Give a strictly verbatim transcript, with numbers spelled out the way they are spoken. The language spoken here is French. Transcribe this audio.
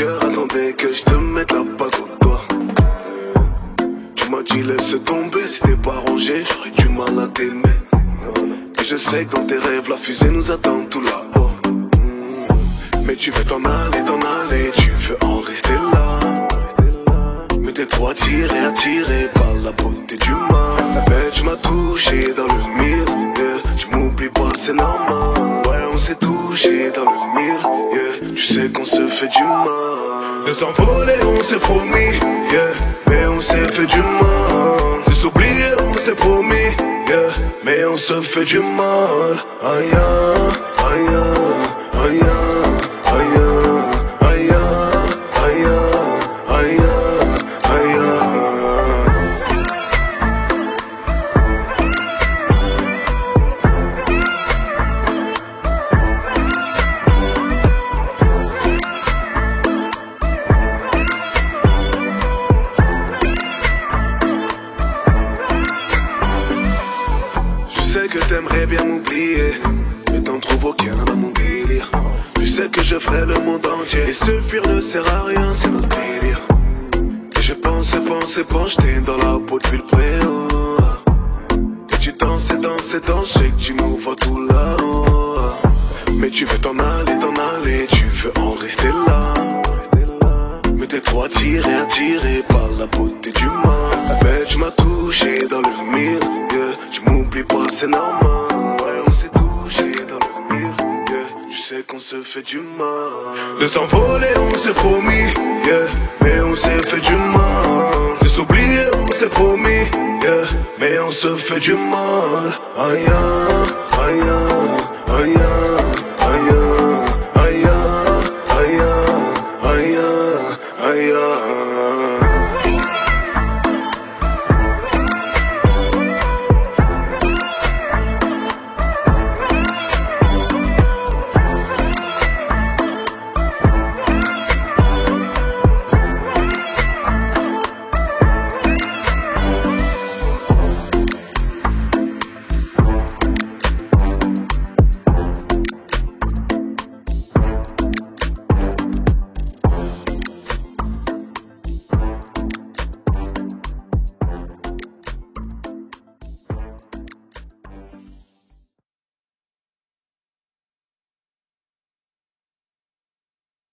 cœur attendait que je te mette la bague au doigt. Tu m'as dit laisse tomber, si t'es pas rangé, j'aurais du mal à t'aimer. Et je sais que dans tes rêves la fusée nous attend tout là-haut. Mais tu veux t'en aller, t'en aller, tu veux en rester là. Mais t'es trop attiré, attiré par la beauté du mal. Mais tu m'as touché dans le mille, yeah. Tu m'oublies pas, c'est normal. Ouais, on s'est touché dans le mille, yeah. Tu sais qu'on se fait du mal. De s'envoler, on s'est promis, yeah. Mais on s'est fait du mal. De s'oublier, on s'est promis, yeah. Mais on se fait du mal. Aïe, aïe, aïe, aïe. Je sais que t'aimerais bien m'oublier, mais t'en trouves aucun dans mon délire. Tu sais que je ferai le monde entier, et se fuir ne sert à rien, c'est notre délire. Et je pensais, pensais, penché dans la peau depuis le préau. Et tu danses, danses, danses, je sais que tu me vois tout là-haut. Mais tu veux t'en aller, t'en aller, tu veux en rester là. Mais t'es trop attiré, attiré par la beauté du mal. Mais tu m'as touché dans le mille, yeah. Tu m'oublies pas, c'est normal. Ouais, on s'est touché dans le mille, yeah. Tu sais qu'on se fait du mal. De s'envoler, on s'est promis, yeah. Mais on s'est fait du mal. De s'oublier, on s'est promis, yeah. Mais on se fait du mal. Aïe, aïe, aïe, aïe.